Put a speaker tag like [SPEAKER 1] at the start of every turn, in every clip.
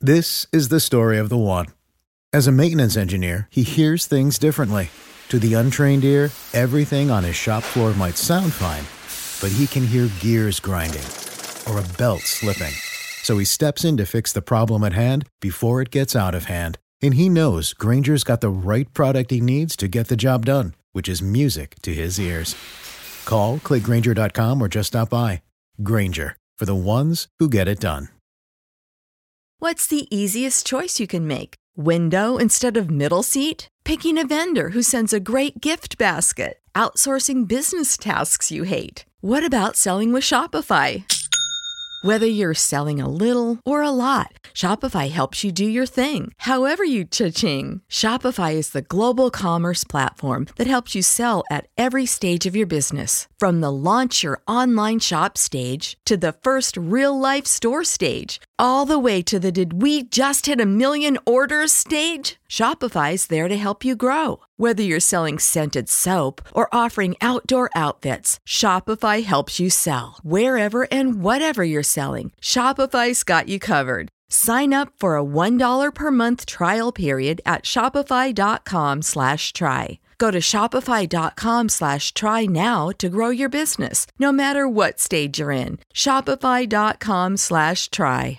[SPEAKER 1] This is the story of the one. As a maintenance engineer, he hears things differently. To the untrained ear, everything on his shop floor might sound fine, but he can hear gears grinding or a belt slipping. So he steps in to fix the problem at hand before it gets out of hand. And he knows Grainger's got the right product he needs to get the job done, which is music to his ears. Call, click Grainger.com, or just stop by. Grainger, for the ones who get it done.
[SPEAKER 2] What's the easiest choice you can make? Window instead of middle seat? Picking a vendor who sends a great gift basket? Outsourcing business tasks you hate? What about selling with Shopify? Whether you're selling a little or a lot, Shopify helps you do your thing, however you cha-ching. Shopify is the global commerce platform that helps you sell at every stage of your business. From the launch your online shop stage to the first real-life store stage, all the way to the did we just hit 1 million orders stage. Shopify's there to help you grow. Whether you're selling scented soap or offering outdoor outfits, Shopify helps you sell. Wherever and whatever you're selling, Shopify's got you covered. Sign up for a $1 per month trial period at shopify.com/try. Go to shopify.com/try now to grow your business, no matter what stage you're in. Shopify.com/try.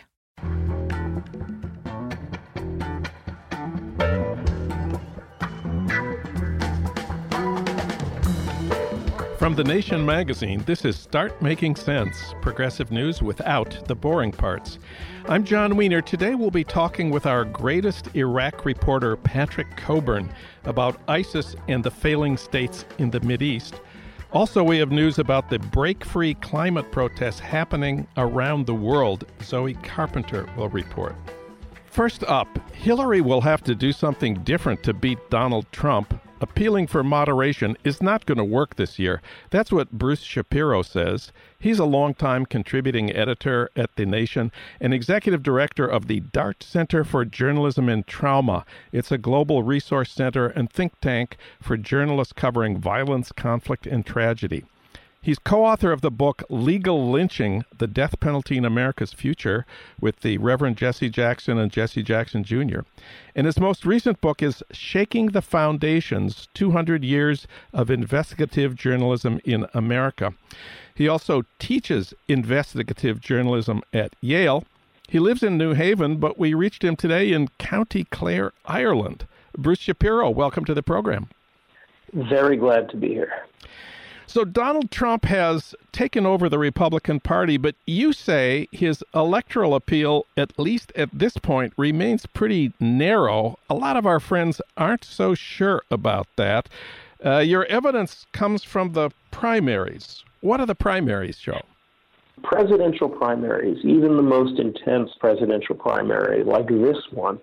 [SPEAKER 3] From The Nation magazine, this is Start Making Sense, progressive news without the boring parts. I'm John Wiener. Today we'll be talking with our greatest Iraq reporter, Patrick Coburn, about ISIS and the failing states in the Mideast. Also, we have news about the break-free climate protests happening around the world. Zoe Carpenter will report. First up, Hillary will have to do something different to beat Donald Trump. Appealing for moderation is not going to work this year. That's what Bruce Shapiro says. He's a longtime contributing editor at The Nation and executive director of the Dart Center for Journalism and Trauma. It's a global resource center and think tank for journalists covering violence, conflict, and tragedy. He's co-author of the book Legal Lynching, The Death Penalty in America's Future, with the Reverend Jesse Jackson and Jesse Jackson Jr. And his most recent book is Shaking the Foundations, 200 Years of Investigative Journalism in America. He also teaches investigative journalism at Yale. He lives in New Haven, but we reached him today in County Clare, Ireland. Bruce Shapiro, welcome to the program.
[SPEAKER 4] Very glad to be here.
[SPEAKER 3] So Donald Trump has taken over the Republican Party, but you say his electoral appeal, at least at this point, remains pretty narrow. A lot of our friends aren't so sure about that. Your evidence comes from the primaries. What do the primaries show?
[SPEAKER 4] Presidential primaries, even the most intense presidential primary like this one,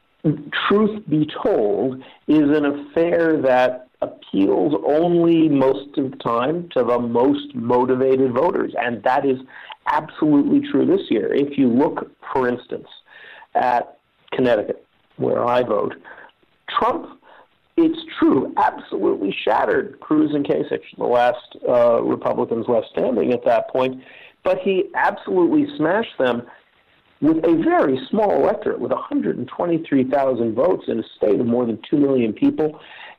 [SPEAKER 4] truth be told, is an affair that appeals only most of the time to the most motivated voters. And that is absolutely true this year. If you look, for instance, at Connecticut, where I vote, Trump, it's true, absolutely shattered Cruz and Kasich, the last Republicans left standing at that point. But he absolutely smashed them with a very small electorate, with 123,000 votes in a state of more than 2 million people,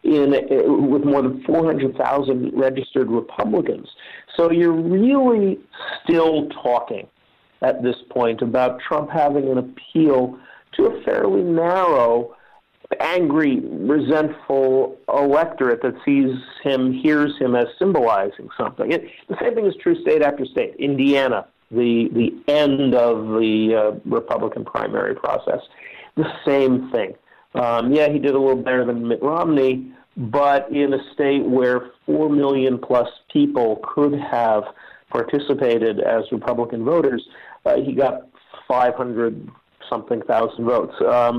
[SPEAKER 4] with more than 400,000 registered Republicans. So you're really still talking at this point about Trump having an appeal to a fairly narrow, angry, resentful electorate that sees him, hears him as symbolizing something. The same thing is true state after state. Indiana, the end of the Republican primary process, the same thing. He did a little better than Mitt Romney, but in a state where 4 million plus people could have participated as Republican voters, he got 500-something thousand votes.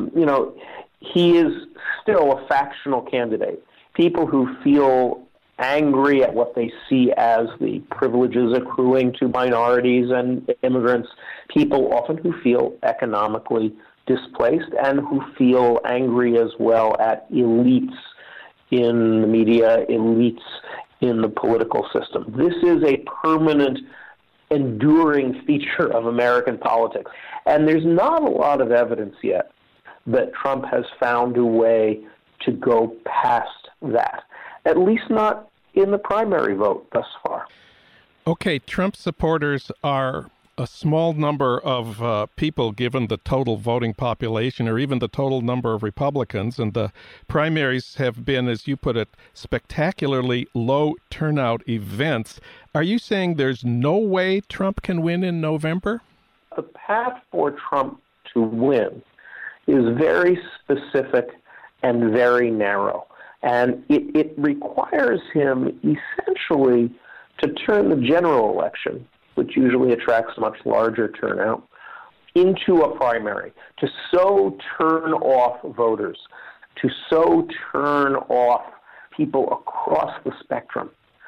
[SPEAKER 4] He is still a factional candidate. People who feel angry at what they see as the privileges accruing to minorities and immigrants, people often who feel economically displaced and who feel angry as well at elites in the media, elites in the political system. This is a permanent enduring feature of American politics. And there's not a lot of evidence yet that Trump has found a way to go past that, at least not in the primary vote thus far.
[SPEAKER 3] Okay, Trump supporters are a small number of people given the total voting population or even the total number of Republicans, and the primaries have been, as you put it, spectacularly low turnout events. Are you saying there's no way Trump can win in November?
[SPEAKER 4] The path for Trump to win is very specific and very narrow, and it requires him essentially to turn the general election, which usually attracts much larger turnout, into a primary, to so turn off voters, to so turn off people across the spectrum,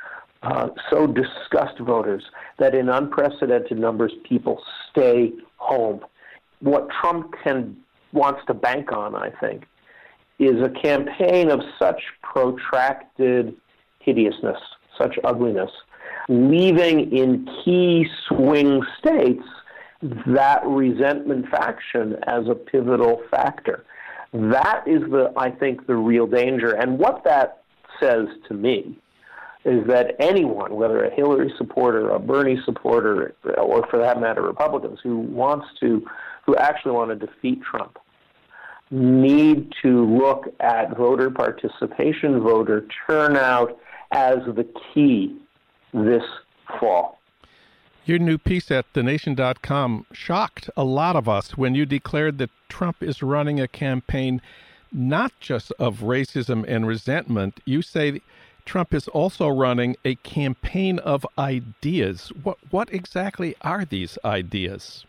[SPEAKER 4] so disgust voters that in unprecedented numbers people stay home. What Trump wants to bank on, I think, is a campaign of such protracted hideousness, such ugliness, leaving in key swing states that resentment faction as a pivotal factor. That is, I think, the real danger. And what that says to me is that anyone, whether a Hillary supporter, a Bernie supporter, or for that matter, Republicans who actually want to defeat Trump, need to look at voter participation, voter turnout as the key this fall.
[SPEAKER 3] Your new piece at thenation.com shocked a lot of us when you declared that Trump is running a campaign not just of racism and resentment. You say Trump is also running a campaign of ideas. What exactly are these ideas?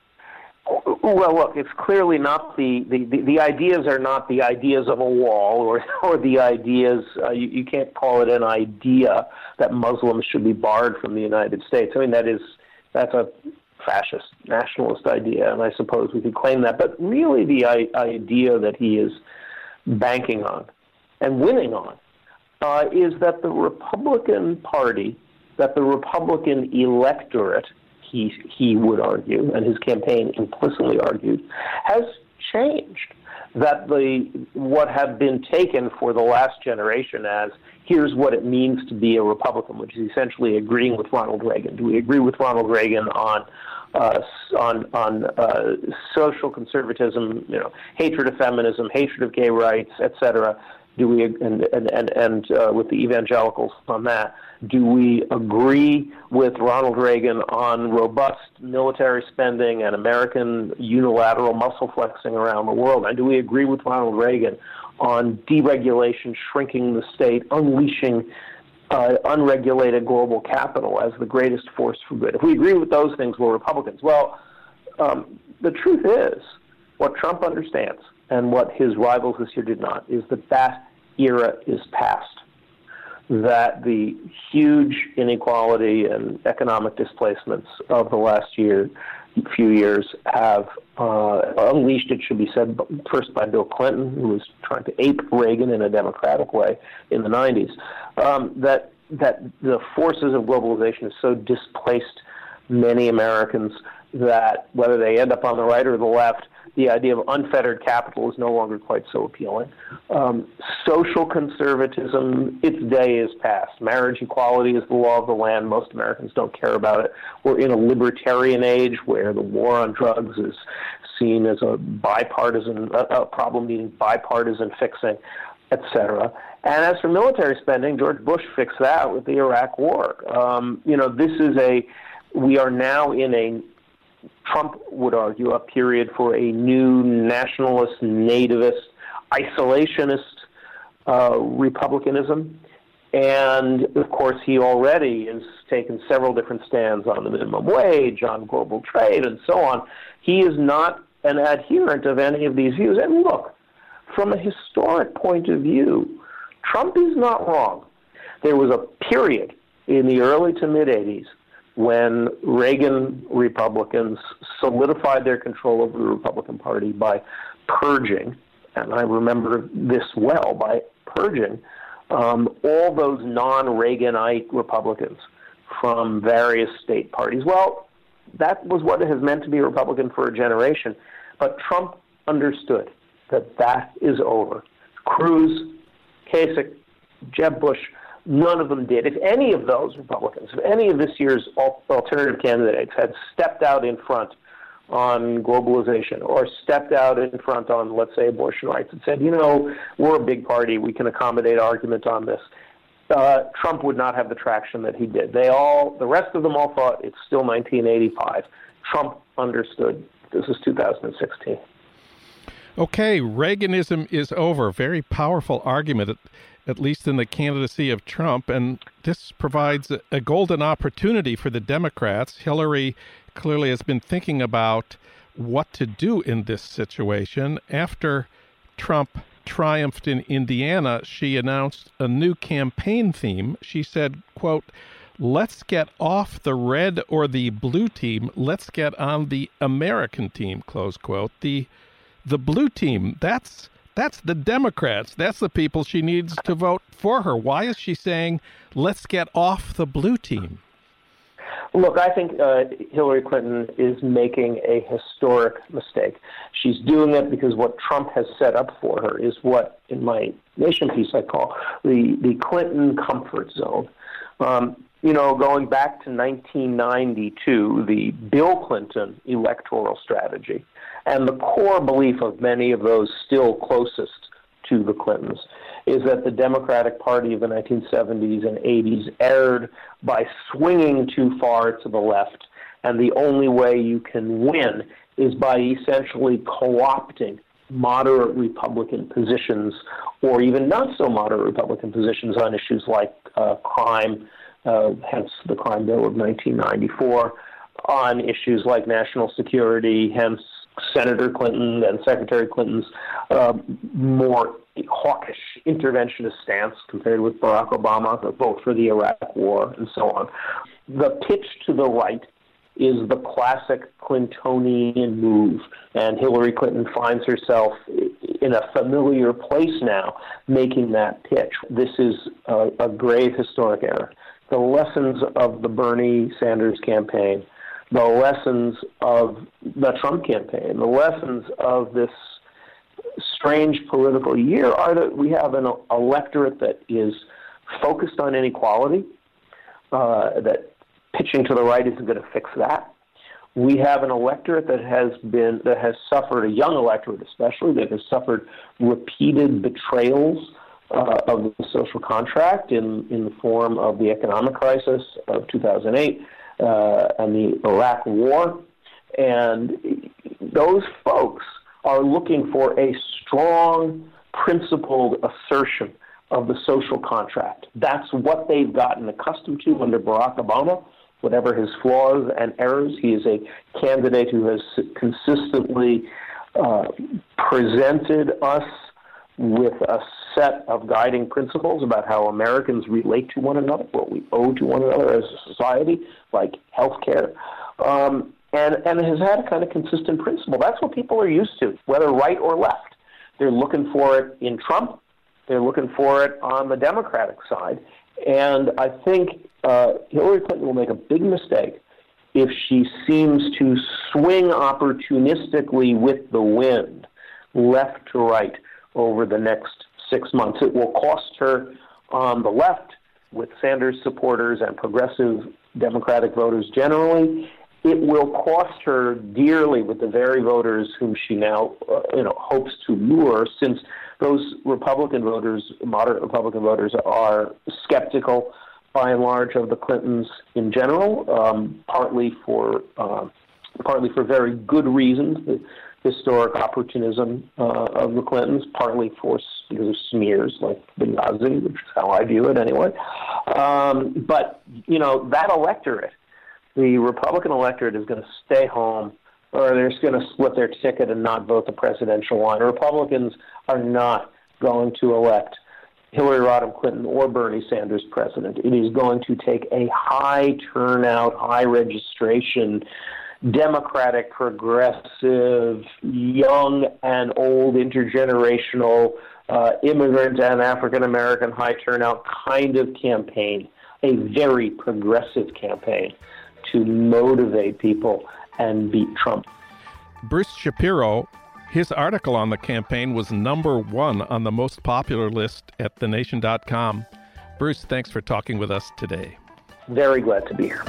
[SPEAKER 4] Well, look, it's clearly not the ideas are not the ideas of a wall or the ideas, you can't call it an idea that Muslims should be barred from the United States. I mean, that's a fascist, nationalist idea, and I suppose we could claim that. But really the idea that he is banking on and winning on is that the Republican Party, that the Republican electorate, he would argue, and his campaign implicitly argued, has changed. That what have been taken for the last generation as here's what it means to be a Republican, which is essentially agreeing with Ronald Reagan. Do we agree with Ronald Reagan on social conservatism, hatred of feminism, hatred of gay rights, etc.? Do we and with the evangelicals on that? Do we agree with Ronald Reagan on robust military spending and American unilateral muscle flexing around the world? And do we agree with Ronald Reagan on deregulation, shrinking the state, unleashing unregulated global capital as the greatest force for good? If we agree with those things, we're Republicans. Well, the truth is, what Trump understands and what his rivals this year did not, is that era is past. That the huge inequality and economic displacements of the last few years have unleashed, it should be said, first by Bill Clinton, who was trying to ape Reagan in a democratic way in the 90s, that the forces of globalization have so displaced many Americans that whether they end up on the right or the left, the idea of unfettered capital is no longer quite so appealing. Social conservatism, its day is past. Marriage equality is the law of the land. Most Americans don't care about it. We're in a libertarian age where the war on drugs is seen as a problem needing bipartisan fixing, etc. And as for military spending, George Bush fixed that with the Iraq War. We are now in a, Trump would argue, a period for a new nationalist, nativist, isolationist republicanism. And, of course, he already has taken several different stands on the minimum wage, on global trade, and so on. He is not an adherent of any of these views. And look, from a historic point of view, Trump is not wrong. There was a period in the early to mid-'80s when Reagan Republicans solidified their control over the Republican Party by purging, and I remember this well, by purging all those non-Reaganite Republicans from various state parties. Well, that was what it has meant to be a Republican for a generation. But Trump understood that is over. Cruz, Kasich, Jeb Bush, none of them did. If any of those Republicans, if any of this year's alternative candidates had stepped out in front on globalization or stepped out in front on, let's say, abortion rights and said, we're a big party, we can accommodate argument on this, Trump would not have the traction that he did. The rest of them all thought it's still 1985. Trump understood this is 2016.
[SPEAKER 3] Okay, Reaganism is over. Very powerful argument, at least in the candidacy of Trump, and this provides a golden opportunity for the Democrats. Hillary clearly has been thinking about what to do in this situation. After Trump triumphed in Indiana, she announced a new campaign theme. She said, quote, "Let's get off the red or the blue team. Let's get on the American team," close quote. The blue team, that's the Democrats. That's the people she needs to vote for her. Why is she saying, let's get off the blue team?
[SPEAKER 4] Look, I think Hillary Clinton is making a historic mistake. She's doing it because what Trump has set up for her is what, in my Nation piece, I call the Clinton comfort zone. Going back to 1992, the Bill Clinton electoral strategy, and the core belief of many of those still closest to the Clintons, is that the Democratic Party of the 1970s and 80s erred by swinging too far to the left, and the only way you can win is by essentially co-opting moderate Republican positions, or even not so moderate Republican positions on issues like crime, hence the crime bill of 1994, on issues like national security, hence Senator Clinton and Secretary Clinton's more hawkish interventionist stance compared with Barack Obama, the vote for the Iraq War, and so on. The pitch to the right is the classic Clintonian move, and Hillary Clinton finds herself in a familiar place now making that pitch. This is a grave historic error. The lessons of the Bernie Sanders campaign, the lessons of the Trump campaign, the lessons of this strange political year are that we have an electorate that is focused on inequality, that pitching to the right isn't going to fix that. We have an electorate that has suffered, a young electorate especially, that has suffered repeated betrayals of the social contract in the form of the economic crisis of 2008 and the Iraq War. And those folks are looking for a strong, principled assertion of the social contract. That's what they've gotten accustomed to under Barack Obama. Whatever his flaws and errors, he is a candidate who has consistently presented us with a set of guiding principles about how Americans relate to one another, what we owe to one another as a society, like health care, and has had a kind of consistent principle. That's what people are used to, whether right or left. They're looking for it in Trump. They're looking for it on the Democratic side. And I think Hillary Clinton will make a big mistake if she seems to swing opportunistically with the wind, left to right, over the next 6 months. It will cost her on the left with Sanders supporters and progressive Democratic voters generally. It will cost her dearly with the very voters whom she now hopes to lure, since those Republican voters, moderate Republican voters, are skeptical by and large of the Clintons in general, partly for very good reasons, the historic opportunism of the Clintons, partly because of smears like Benghazi, which is how I view it anyway. But that electorate, the Republican electorate, is going to stay home, or they're just going to split their ticket and not vote the presidential line. Republicans are not going to elect Hillary Rodham Clinton or Bernie Sanders president. It is going to take a high turnout, high registration, Democratic, progressive, young and old, intergenerational, immigrant and African-American high turnout kind of campaign a very progressive campaign to motivate people and beat Trump.
[SPEAKER 3] Bruce Shapiro, his article on the campaign was #1 on the most popular list at thenation.com. Bruce, thanks for talking with us today.
[SPEAKER 4] Very glad to be here.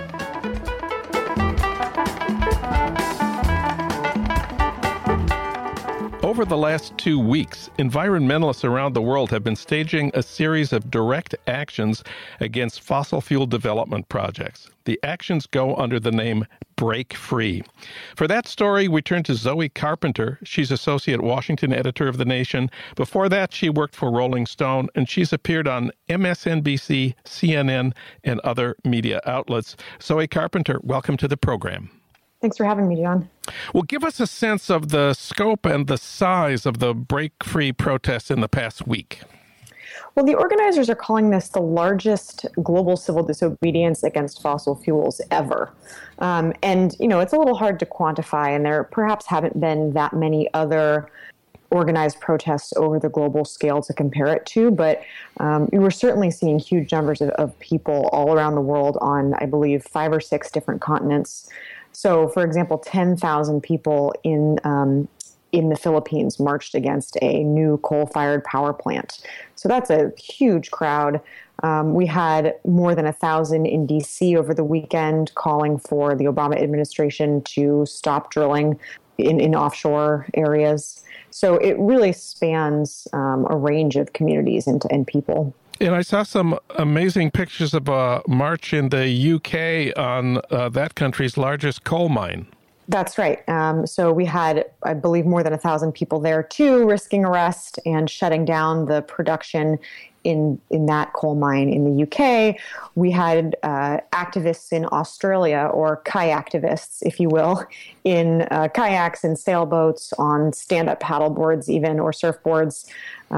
[SPEAKER 3] Over the last 2 weeks, environmentalists around the world have been staging a series of direct actions against fossil fuel development projects. The actions go under the name Break Free. For that story, we turn to Zoe Carpenter. She's associate Washington editor of The Nation. Before that, she worked for Rolling Stone, and she's appeared on MSNBC, CNN, and other media outlets. Zoe Carpenter, welcome to the program.
[SPEAKER 5] Thanks for having me, John.
[SPEAKER 3] Well, give us a sense of the scope and the size of the Break Free protests in the past week.
[SPEAKER 5] Well, the organizers are calling this the largest global civil disobedience against fossil fuels ever. And, it's a little hard to quantify, and there perhaps haven't been that many other organized protests over the global scale to compare it to, but we were certainly seeing huge numbers of people all around the world on, I believe, 5 or 6 different continents. So, for example, 10,000 people in the Philippines marched against a new coal-fired power plant. So that's a huge crowd. We had more than 1,000 in D.C. over the weekend calling for the Obama administration to stop drilling in offshore areas. So it really spans a range of communities and people.
[SPEAKER 3] And I saw some amazing pictures of a march in the UK on that country's largest coal mine.
[SPEAKER 5] That's right. So we had, I believe, more than 1,000 people there, too, risking arrest and shutting down the production in that coal mine in the UK. We had activists in Australia, or kayaktivists, if you will, in kayaks and sailboats, on stand-up paddleboards even, or surfboards,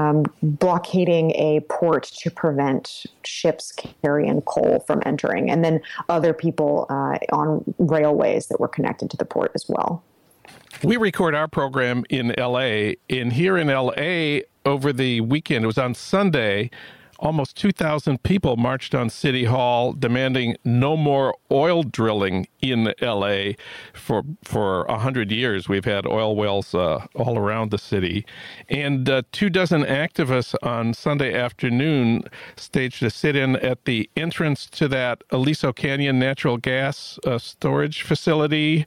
[SPEAKER 5] blockading a port to prevent ships carrying coal from entering, and then other people on railways that were connected to the port as well.
[SPEAKER 3] We record our program in L.A., and here in L.A., over the weekend, it was on Sunday, almost 2,000 people marched on City Hall demanding no more oil drilling in L.A. For 100 years. We've had oil wells all around the city. And 24 activists on Sunday afternoon staged a sit-in at the entrance to that Aliso Canyon natural gas storage facility,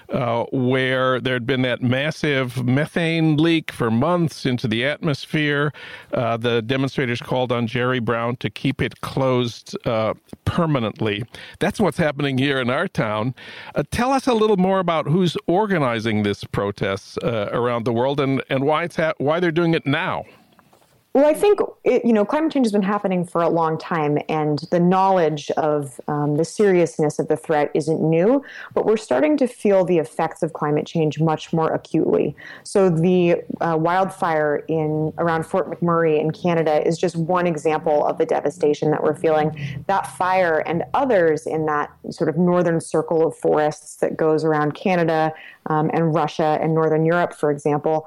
[SPEAKER 3] where there had been that massive methane leak for months into the atmosphere. The demonstrators called on Jerry Brown to keep it closed permanently. That's what's happening here in our town. Tell us a little more about who's organizing this protests around the world and why why they're doing it now.
[SPEAKER 5] Well, I think, climate change has been happening for a long time, and the knowledge of the seriousness of the threat isn't new, but we're starting to feel the effects of climate change much more acutely. So the wildfire around Fort McMurray in Canada is just one example of the devastation that we're feeling. That fire and others in that sort of northern circle of forests that goes around Canada and Russia and Northern Europe, for example,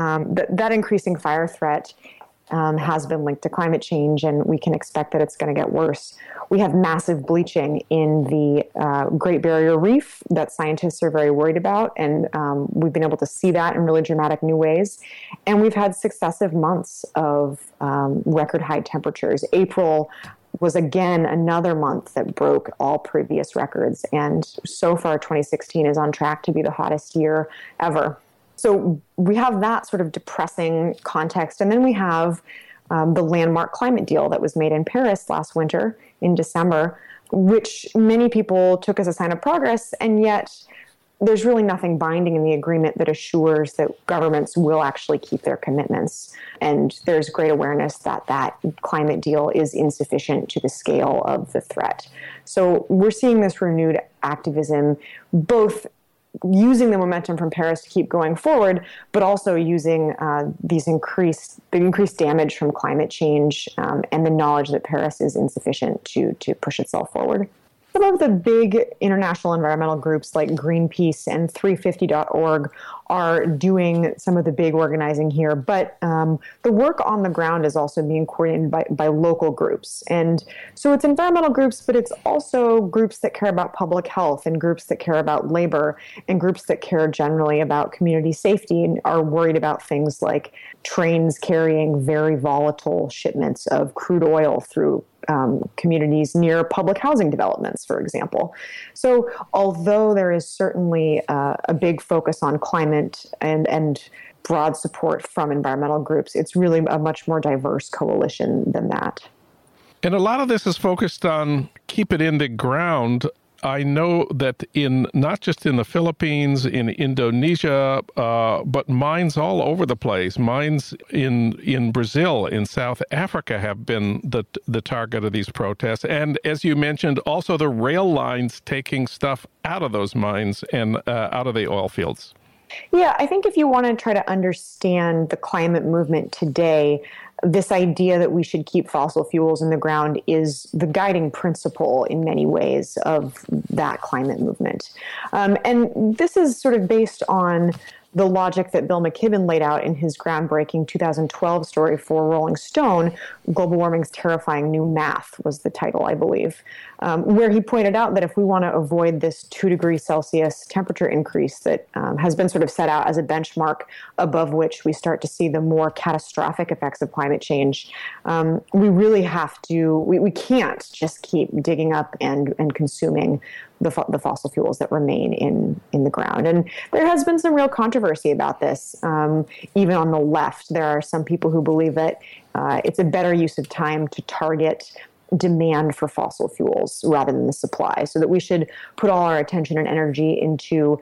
[SPEAKER 5] that increasing fire threat has been linked to climate change, and we can expect that it's going to get worse. We have massive bleaching in the Great Barrier Reef that scientists are very worried about, and we've been able to see that in really dramatic new ways. And we've had successive months of record high temperatures. April was again another month that broke all previous records, and so far 2016 is on track to be the hottest year ever. So we have that sort of depressing context. And then we have the landmark climate deal that was made in Paris last winter in December, which many people took as a sign of progress. And yet there's really nothing binding in the agreement that assures that governments will actually keep their commitments. And there's great awareness that that climate deal is insufficient to the scale of the threat. So we're seeing this renewed activism, both using the momentum from Paris to keep going forward, but also using the increased damage from climate change and the knowledge that Paris is insufficient to push itself forward. Some of the big international environmental groups like Greenpeace and 350.org are doing some of the big organizing here. But the work on the ground is also being coordinated by local groups. And so it's environmental groups, but it's also groups that care about public health and groups that care about labor and groups that care generally about community safety and are worried about things like trains carrying very volatile shipments of crude oil through communities near public housing developments, for example. So although there is certainly a big focus on climate and broad support from environmental groups, it's really a much more diverse coalition than that.
[SPEAKER 3] And a lot of this is focused on keep it in the ground. I know that not just in the Philippines, in Indonesia, but mines all over the place. Mines in Brazil, in South Africa have been the target of these protests. And as you mentioned, also the rail lines taking stuff out of those mines and out of the oil fields.
[SPEAKER 5] Yeah, I think if you want to try to understand the climate movement today, this idea that we should keep fossil fuels in the ground is the guiding principle in many ways of that climate movement. And this is sort of based on the logic that Bill McKibben laid out in his groundbreaking 2012 story for Rolling Stone, Global Warming's Terrifying New Math was the title, I believe, where he pointed out that if we want to avoid this 2 degrees Celsius temperature increase that has been sort of set out as a benchmark above which we start to see the more catastrophic effects of climate change, we really have to, we can't just keep digging up and consuming the fossil fuels that remain in the ground. And there has been some real controversy about this. Even on the left, there are some people who believe that it's a better use of time to target demand for fossil fuels rather than the supply, so that we should put all our attention and energy into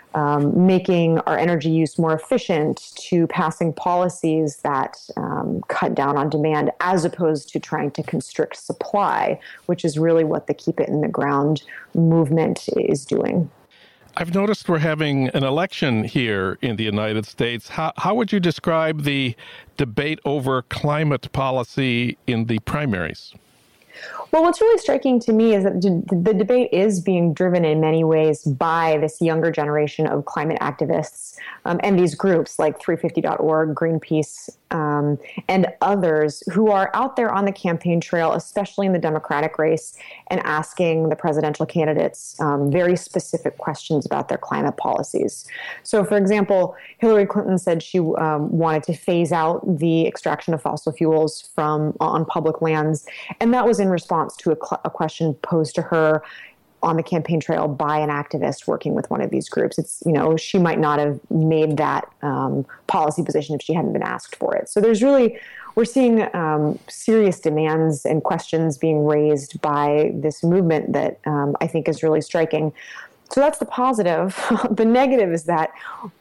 [SPEAKER 5] making our energy use more efficient, to passing policies that cut down on demand, as opposed to trying to constrict supply, which is really what the Keep It in the Ground movement is doing.
[SPEAKER 3] I've noticed we're having an election here in the United States. How would you describe the debate over climate policy in the primaries?
[SPEAKER 5] Well, what's really striking to me is that the debate is being driven in many ways by this younger generation of climate activists and these groups like 350.org, Greenpeace, and others who are out there on the campaign trail, especially in the Democratic race, and asking the presidential candidates very specific questions about their climate policies. So, for example, Hillary Clinton said she wanted to phase out the extraction of fossil fuels on public lands, and that was in response to a question posed to her on the campaign trail by an activist working with one of these groups. It's, she might not have made that policy position if she hadn't been asked for it. So we're seeing serious demands and questions being raised by this movement that I think is really striking. So that's the positive. The negative is that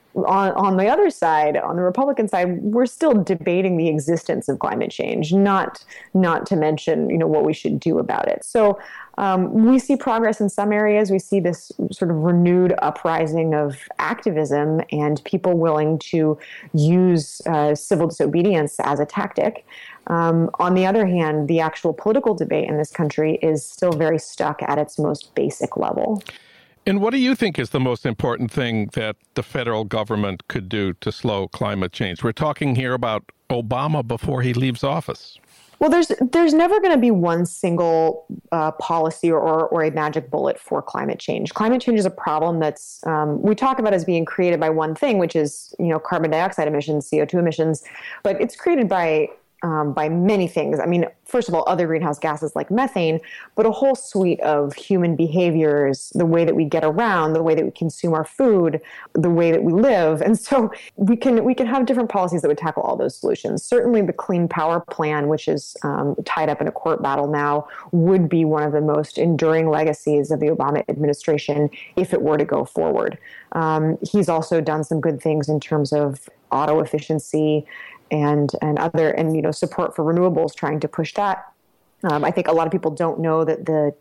[SPEAKER 5] on the other side, on the Republican side, we're still debating the existence of climate change, not to mention, what we should do about it. So we see progress in some areas. We see this sort of renewed uprising of activism and people willing to use civil disobedience as a tactic. On the other hand, the actual political debate in this country is still very stuck at its most basic level.
[SPEAKER 3] And what do you think is the most important thing that the federal government could do to slow climate change? We're talking here about Obama before he leaves office.
[SPEAKER 5] Well, there's never going to be one single policy or a magic bullet for climate change. Climate change is a problem that's we talk about as being created by one thing, which is carbon dioxide emissions, CO2 emissions, but it's created by many things. I mean, first of all, other greenhouse gases like methane, but a whole suite of human behaviors, the way that we get around, the way that we consume our food, the way that we live. And so we can have different policies that would tackle all those solutions. Certainly the Clean Power Plan, which is tied up in a court battle now, would be one of the most enduring legacies of the Obama administration if it were to go forward. He's also done some good things in terms of auto efficiency and support for renewables, trying to push that. I think a lot of people don't know that the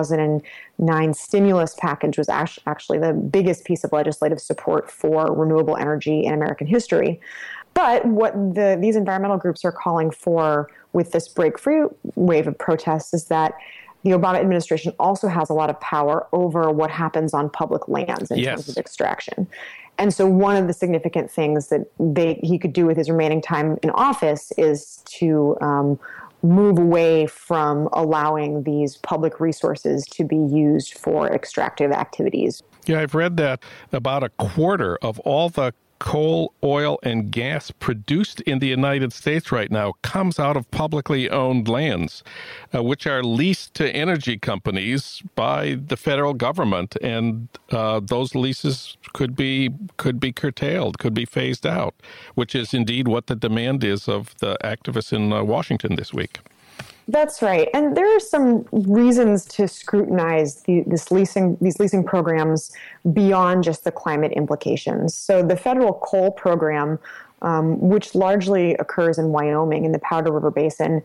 [SPEAKER 5] 2009 stimulus package was actually the biggest piece of legislative support for renewable energy in American history. But what these environmental groups are calling for with this breakthrough wave of protests is that the Obama administration also has a lot of power over what happens on public lands in terms of extraction. And so one of the significant things that he could do with his remaining time in office is to move away from allowing these public resources to be used for extractive activities.
[SPEAKER 3] Yeah, I've read that about a quarter of all the coal, oil, and gas produced in the United States right now comes out of publicly owned lands, which are leased to energy companies by the federal government. And those leases could be curtailed, could be phased out, which is indeed what the demand is of the activists in Washington this week.
[SPEAKER 5] That's right. And there are some reasons to scrutinize these leasing programs beyond just the climate implications. So the federal coal program, which largely occurs in Wyoming in the Powder River Basin,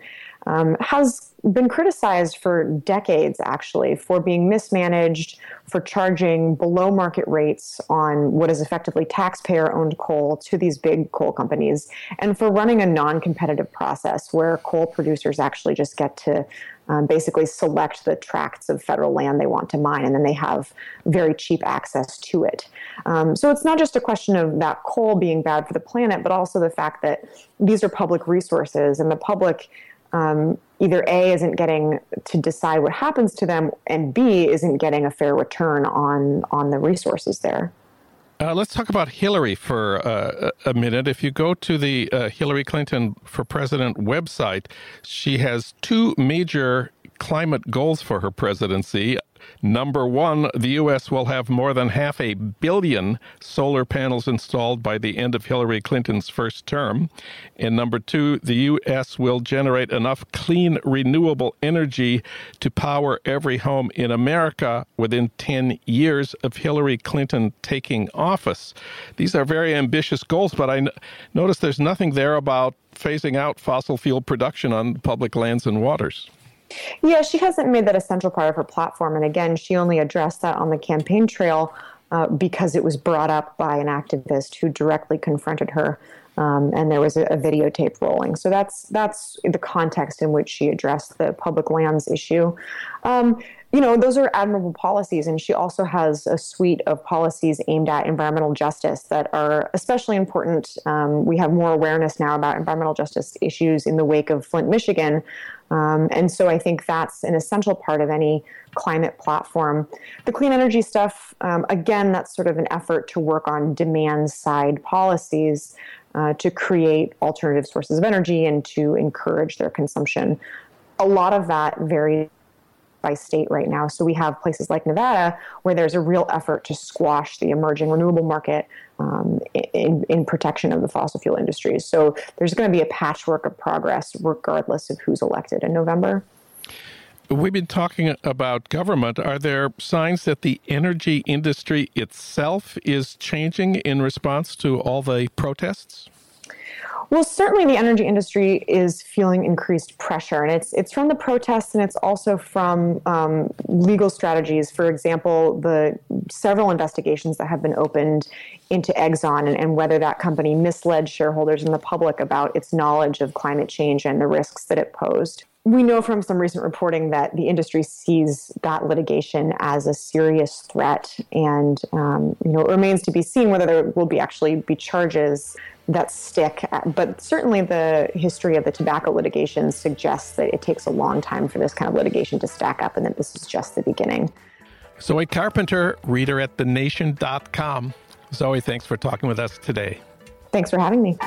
[SPEAKER 5] has been criticized for decades, actually, for being mismanaged, for charging below market rates on what is effectively taxpayer-owned coal to these big coal companies, and for running a non-competitive process where coal producers actually just get to basically select the tracts of federal land they want to mine, and then they have very cheap access to it. So it's not just a question of that coal being bad for the planet, but also the fact that these are public resources, and the public either A, isn't getting to decide what happens to them, and B, isn't getting a fair return on the resources there.
[SPEAKER 3] Let's talk about Hillary for a minute. If you go to the Hillary Clinton for President website, she has two major climate goals for her presidency. Number one, the U.S. will have more than 500 million solar panels installed by the end of Hillary Clinton's first term. And number two, the U.S. will generate enough clean, renewable energy to power every home in America within 10 years of Hillary Clinton taking office. These are very ambitious goals, but I notice there's nothing there about phasing out fossil fuel production on public lands and waters.
[SPEAKER 5] Yeah, she hasn't made that a central part of her platform. And again, she only addressed that on the campaign trail because it was brought up by an activist who directly confronted her. And there was a videotape rolling. So that's the context in which she addressed the public lands issue. Those are admirable policies. And she also has a suite of policies aimed at environmental justice that are especially important. We have more awareness now about environmental justice issues in the wake of Flint, Michigan. And so I think that's an essential part of any climate platform. The clean energy stuff, again, that's sort of an effort to work on demand side policies to create alternative sources of energy and to encourage their consumption. A lot of that varies by state right now. So we have places like Nevada where there's a real effort to squash the emerging renewable market in protection of the fossil fuel industries. So there's going to be a patchwork of progress regardless of who's elected in November.
[SPEAKER 3] We've been talking about government. Are there signs that the energy industry itself is changing in response to all the protests?
[SPEAKER 5] Well, certainly the energy industry is feeling increased pressure, and it's from the protests, and it's also from legal strategies. For example, the several investigations that have been opened into Exxon and whether that company misled shareholders and the public about its knowledge of climate change and the risks that it posed. We know from some recent reporting that the industry sees that litigation as a serious threat, and it remains to be seen whether there will actually be charges that stick. But certainly the history of the tobacco litigation suggests that it takes a long time for this kind of litigation to stack up and that this is just the beginning.
[SPEAKER 3] Zoe Carpenter, reader at thenation.com. Zoe, thanks for talking with us today.
[SPEAKER 5] Thanks for having me.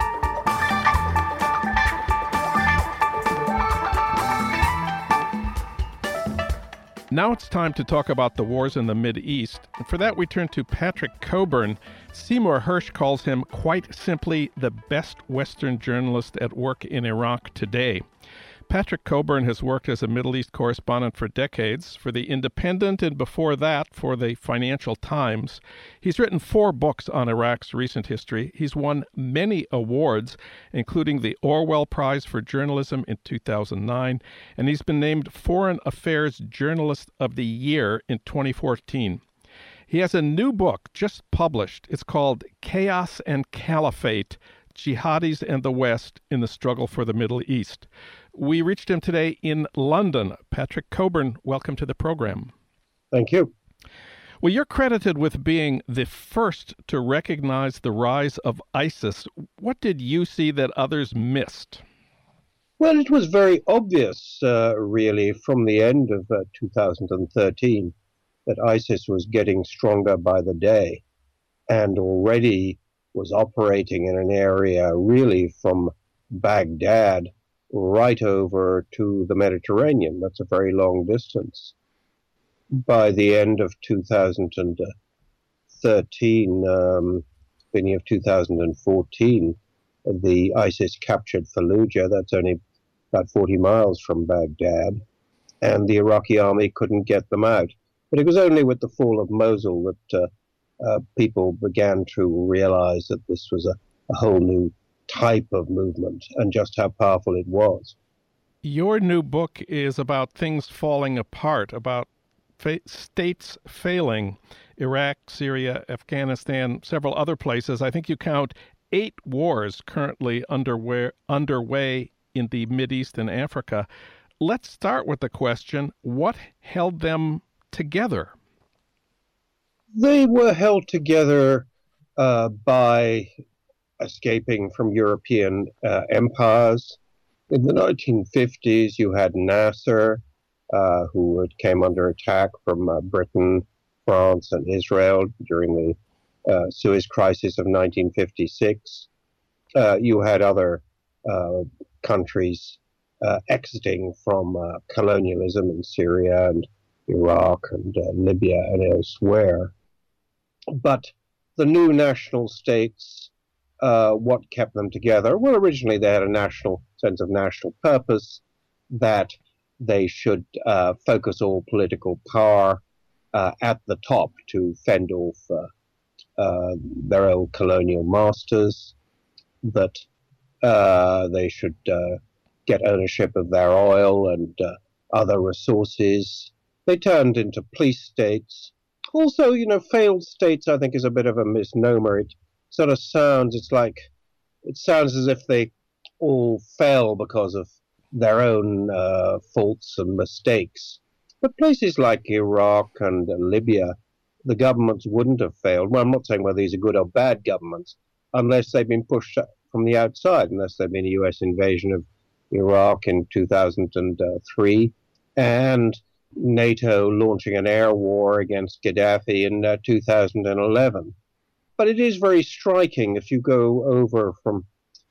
[SPEAKER 3] Now it's time to talk about the wars in the Mideast. And for that, we turn to Patrick Cockburn. Seymour Hersh calls him quite simply the best Western journalist at work in Iraq today. Patrick Cockburn has worked as a Middle East correspondent for decades, for The Independent, and before that for the Financial Times. He's written 4 books on Iraq's recent history. He's won many awards, including the Orwell Prize for Journalism in 2009, and he's been named Foreign Affairs Journalist of the Year in 2014. He has a new book just published. It's called Chaos and Caliphate: Jihadis and the West in the Struggle for the Middle East. We reached him today in London. Patrick Cockburn, welcome to the program.
[SPEAKER 6] Thank you.
[SPEAKER 3] Well, you're credited with being the first to recognize the rise of ISIS. What did you see that others missed?
[SPEAKER 6] Well, it was very obvious, really, from the end of 2013 that ISIS was getting stronger by the day and already was operating in an area really from Baghdad right over to the Mediterranean. That's a very long distance. By the end of 2013, beginning of 2014, the ISIS captured Fallujah. That's only about 40 miles from Baghdad, and the Iraqi army couldn't get them out. But it was only with the fall of Mosul that people began to realize that this was a whole new type of movement and just how powerful it was.
[SPEAKER 3] Your new book is about things falling apart, about states failing, Iraq, Syria, Afghanistan, several other places. I think you count 8 wars currently underway in the Mideast and Africa. Let's start with the question, what held them together?
[SPEAKER 6] They were held together by escaping from European empires. In the 1950s, you had Nasser, who came under attack from Britain, France, and Israel during the Suez Crisis of 1956. You had other countries exiting from colonialism in Syria and Iraq and Libya and elsewhere. But the new national states, what kept them together? Well, originally they had a national sense of national purpose, that they should focus all political power at the top to fend off their old colonial masters, that they should get ownership of their oil and other resources. They turned into police states. Also, failed states, I think, is a bit of a misnomer. It sort of sounds as if they all fell because of their own faults and mistakes. But places like Iraq and Libya, the governments wouldn't have failed. Well, I'm not saying whether these are good or bad governments, unless they've been pushed from the outside, unless there'd been a U.S. invasion of Iraq in 2003, and NATO launching an air war against Gaddafi in 2011. But it is very striking if you go over from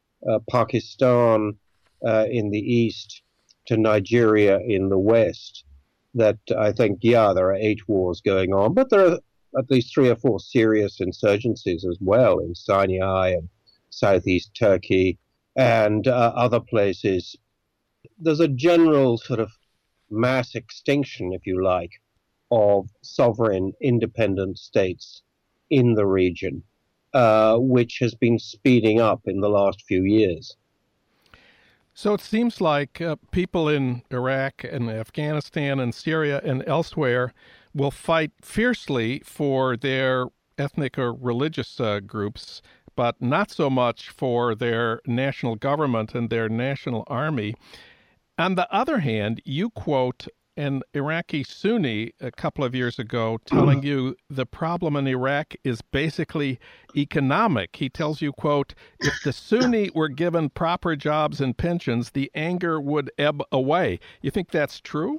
[SPEAKER 6] Pakistan in the east to Nigeria in the west, that I think, there are 8 wars going on, but there are at least 3 or 4 serious insurgencies as well in Sinai and southeast Turkey and other places. There's a general sort of mass extinction, if you like, of sovereign independent states in the region, which has been speeding up in the last few years.
[SPEAKER 3] So it seems like people in Iraq and Afghanistan and Syria and elsewhere will fight fiercely for their ethnic or religious groups, but not so much for their national government and their national army. On the other hand, you quote an Iraqi Sunni a couple of years ago telling you the problem in Iraq is basically economic. He tells you, quote, if the Sunni were given proper jobs and pensions, the anger would ebb away. You think that's true?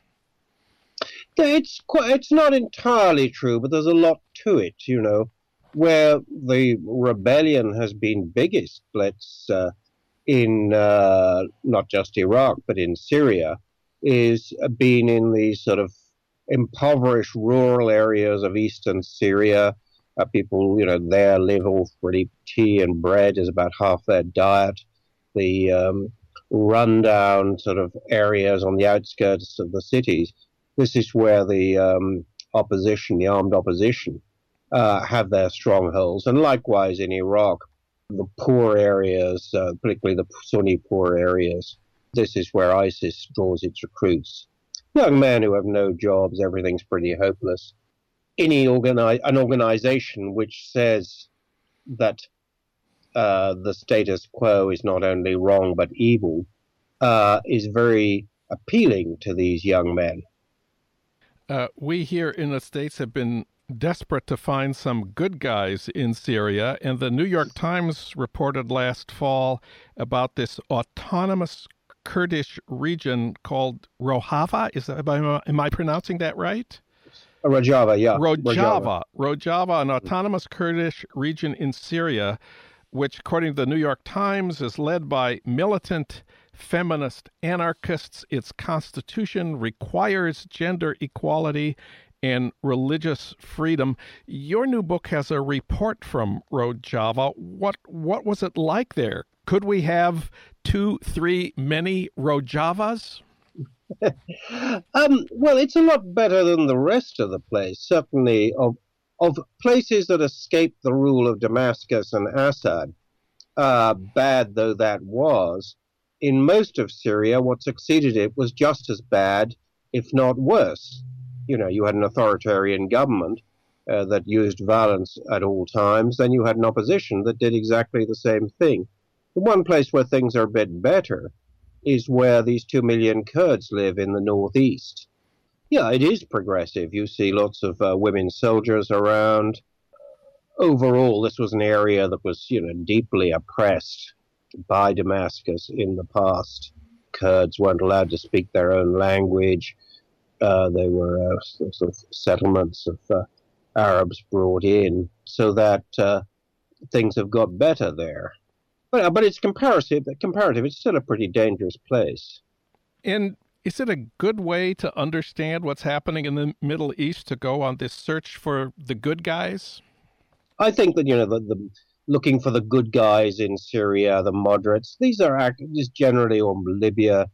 [SPEAKER 6] It's not entirely true, but there's a lot to it, where the rebellion has been biggest, in not just Iraq, but in Syria, is being in these sort of impoverished rural areas of eastern Syria. People, there live off really tea and bread is about half their diet. The rundown sort of areas on the outskirts of the cities, this is where the opposition, the armed opposition, have their strongholds. And likewise in Iraq, the poor areas, particularly the Sunni poor areas, this is where ISIS draws its recruits. Young men who have no jobs, everything's pretty hopeless. An organization which says that the status quo is not only wrong but evil, is very appealing to these young men.
[SPEAKER 3] We here in the States have been desperate to find some good guys in Syria, and the New York Times reported last fall about this autonomous Kurdish region called Rojava. Am I pronouncing that right?
[SPEAKER 6] Rojava, yeah.
[SPEAKER 3] Rojava, an autonomous Kurdish region in Syria, which, according to the New York Times, is led by militant feminist anarchists. Its constitution requires gender equality and religious freedom. Your new book has a report from Rojava. What was it like there? Could we have 2, 3, many Rojavas?
[SPEAKER 6] Well, it's a lot better than the rest of the place, certainly of places that escaped the rule of Damascus and Assad. Bad though that was, in most of Syria, what succeeded it was just as bad, if not worse. You know, you had an authoritarian government that used violence at all times. Then you had an opposition that did exactly the same thing. The one place where things are a bit better is where these 2 million Kurds live in the northeast. Yeah, it is progressive. You see lots of women soldiers around. Overall, this was an area that was, deeply oppressed by Damascus in the past. Kurds weren't allowed to speak their own language. They were sort of settlements of Arabs brought in, so that things have got better there. But it's comparative. It's still a pretty dangerous place.
[SPEAKER 3] And is it a good way to understand what's happening in the Middle East to go on this search for the good guys?
[SPEAKER 6] I think that, the looking for the good guys in Syria, the moderates, these are just generally, or Libya,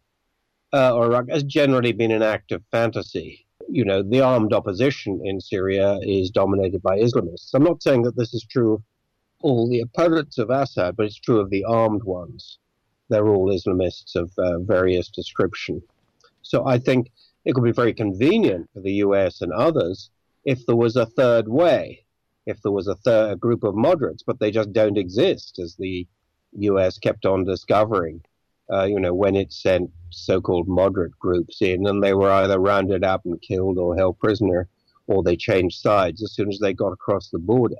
[SPEAKER 6] or Iraq, has generally been an act of fantasy. The armed opposition in Syria is dominated by Islamists. I'm not saying that this is true of all the opponents of Assad, but it's true of the armed ones. They're all Islamists of various description. So I think it could be very convenient for the US and others if there was a third way, if there was a group of moderates, but they just don't exist, as the US kept on discovering, when it sent so-called moderate groups in, and they were either rounded up and killed or held prisoner, or they changed sides as soon as they got across the border.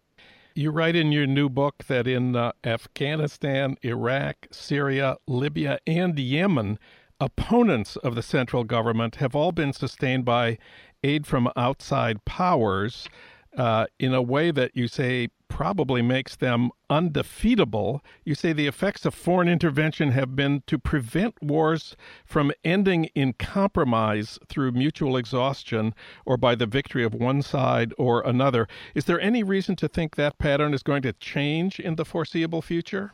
[SPEAKER 3] You write in your new book that in Afghanistan, Iraq, Syria, Libya, and Yemen, opponents of the central government have all been sustained by aid from outside powers in a way that you say probably makes them undefeatable. You say the effects of foreign intervention have been to prevent wars from ending in compromise through mutual exhaustion or by the victory of one side or another. Is there any reason to think that pattern is going to change in the foreseeable future?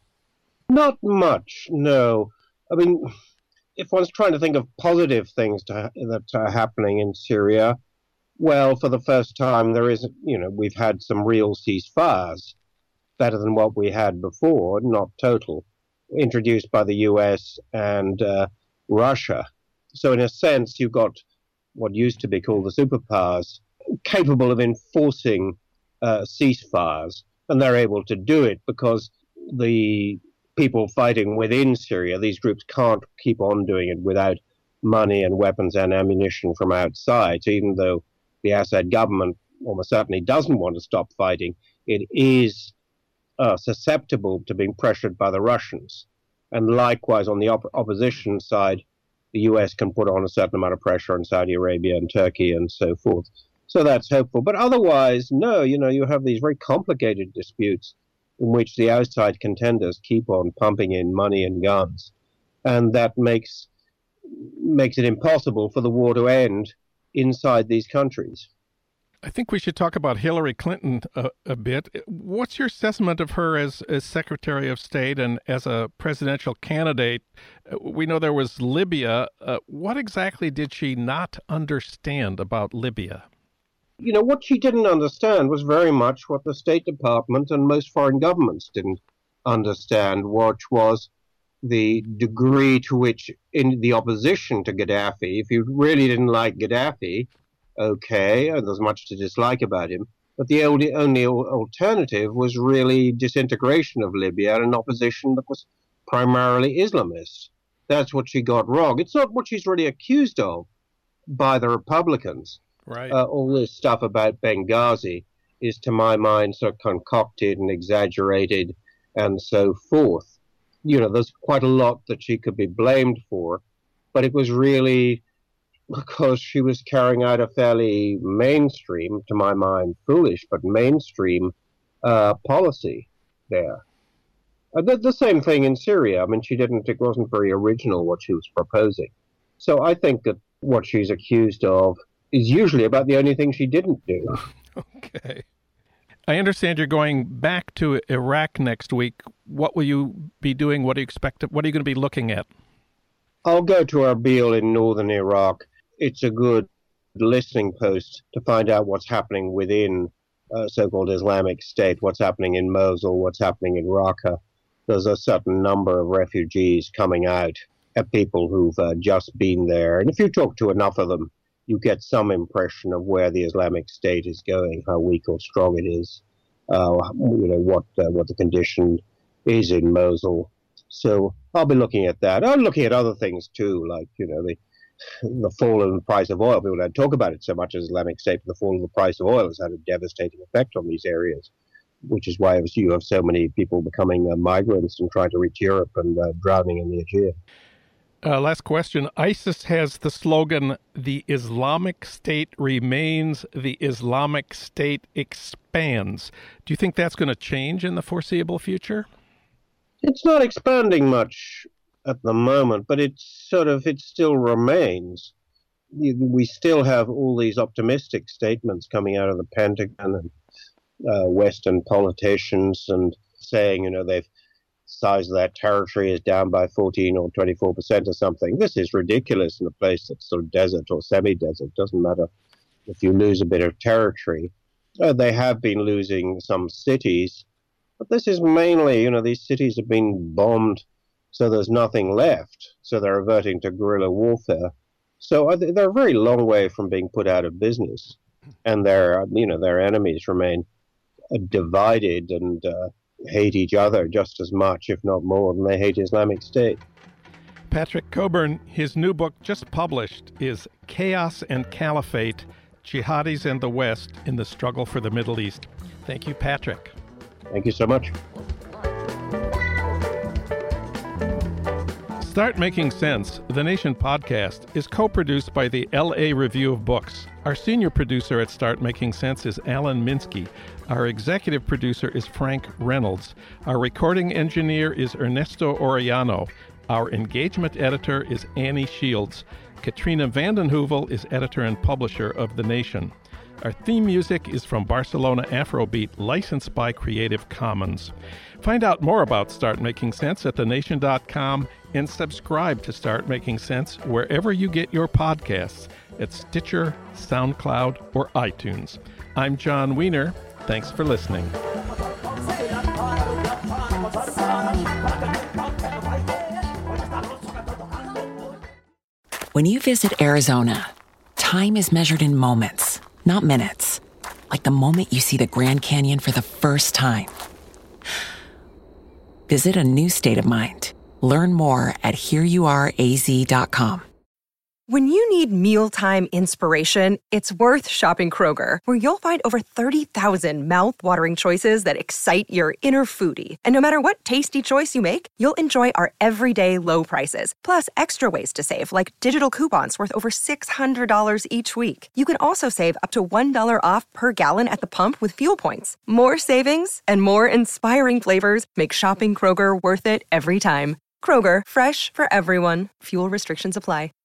[SPEAKER 6] Not much, no. I mean, if one's trying to think of positive things that are happening in Syria, well, for the first time, we've had some real ceasefires, better than what we had before, not total, introduced by the US and Russia. So in a sense, you've got what used to be called the superpowers capable of enforcing ceasefires, and they're able to do it because the people fighting within Syria, these groups can't keep on doing it without money and weapons and ammunition from outside. So even though the Assad government almost certainly doesn't want to stop fighting, it is susceptible to being pressured by the Russians. And likewise, on the opposition side, the US can put on a certain amount of pressure on Saudi Arabia and Turkey and so forth. So that's hopeful. But otherwise, no, you have these very complicated disputes in which the outside contenders keep on pumping in money and guns. And that makes it impossible for the war to end inside these countries.
[SPEAKER 3] I think we should talk about Hillary Clinton a bit. What's your assessment of her as Secretary of State and as a presidential candidate? We know there was Libya. What exactly did she not understand about Libya?
[SPEAKER 6] What she didn't understand was very much what the State Department and most foreign governments didn't understand, which was the degree to which in the opposition to Gaddafi, if you really didn't like Gaddafi, okay, there's much to dislike about him, But the only alternative was really disintegration of Libya and an opposition that was primarily Islamist. That's what she got wrong. It's not what she's really accused of by the Republicans.
[SPEAKER 3] Right.
[SPEAKER 6] All this stuff about Benghazi is, to my mind, so concocted and exaggerated and so forth. There's quite a lot that she could be blamed for, but it was really because she was carrying out a fairly mainstream, to my mind, foolish, but mainstream policy there. The same thing in Syria. I mean, it wasn't very original what she was proposing. So I think that what she's accused of is usually about the only thing she didn't do.
[SPEAKER 3] Okay. I understand you're going back to Iraq next week. What will you be doing? What do you expect? What are you going to be looking at?
[SPEAKER 6] I'll go to Erbil in northern Iraq. It's a good listening post to find out what's happening within so-called Islamic State, what's happening in Mosul, what's happening in Raqqa. There's a certain number of refugees coming out, people who've just been there. And if you talk to enough of them, you get some impression of where the Islamic State is going, how weak or strong it is, what the condition is in Mosul. So I'll be looking at that. I'm looking at other things too, like the fall in the price of oil. People don't talk about it so much as Islamic State, but the fall in the price of oil has had a devastating effect on these areas, which is why you have so many people becoming migrants and trying to reach Europe and drowning in the Aegean.
[SPEAKER 3] Last question. ISIS has the slogan, "The Islamic State remains, the Islamic State expands." Do you think that's going to change in the foreseeable future?
[SPEAKER 6] It's not expanding much at the moment, but it still remains. We still have all these optimistic statements coming out of the Pentagon and Western politicians and saying, they've size of that territory is down by 14 or 24% or something. This is ridiculous in a place that's sort of desert or semi-desert. Doesn't matter if you lose a bit of territory. They have been losing some cities, but this is mainly, these cities have been bombed, so there's nothing left. So they're reverting to guerrilla warfare. So they're a very long way from being put out of business, and their enemies remain divided and hate each other just as much, if not more, than they hate Islamic State.
[SPEAKER 3] Patrick Cockburn, his new book just published is Chaos and Caliphate, Jihadis and the West in the Struggle for the Middle East. Thank you, Patrick.
[SPEAKER 6] Thank you so much.
[SPEAKER 3] Start Making Sense, the Nation podcast, is co-produced by the LA Review of Books. Our senior producer at Start Making Sense is Alan Minsky. Our executive producer is Frank Reynolds. Our recording engineer is Ernesto Orellano. Our engagement editor is Annie Shields. Katrina vanden Heuvel is editor and publisher of The Nation. Our theme music is from Barcelona Afrobeat, licensed by Creative Commons. Find out more about Start Making Sense at thenation.com and subscribe to Start Making Sense wherever you get your podcasts at Stitcher, SoundCloud, or iTunes. I'm John Wiener. Thanks for listening.
[SPEAKER 7] When you visit Arizona, time is measured in moments, not minutes. Like the moment you see the Grand Canyon for the first time. Visit a new state of mind. Learn more at hereyouareaz.com.
[SPEAKER 8] When you need mealtime inspiration, it's worth shopping Kroger, where you'll find over 30,000 mouth-watering choices that excite your inner foodie. And no matter what tasty choice you make, you'll enjoy our everyday low prices, plus extra ways to save, like digital coupons worth over $600 each week. You can also save up to $1 off per gallon at the pump with fuel points. More savings and more inspiring flavors make shopping Kroger worth it every time. Kroger, fresh for everyone. Fuel restrictions apply.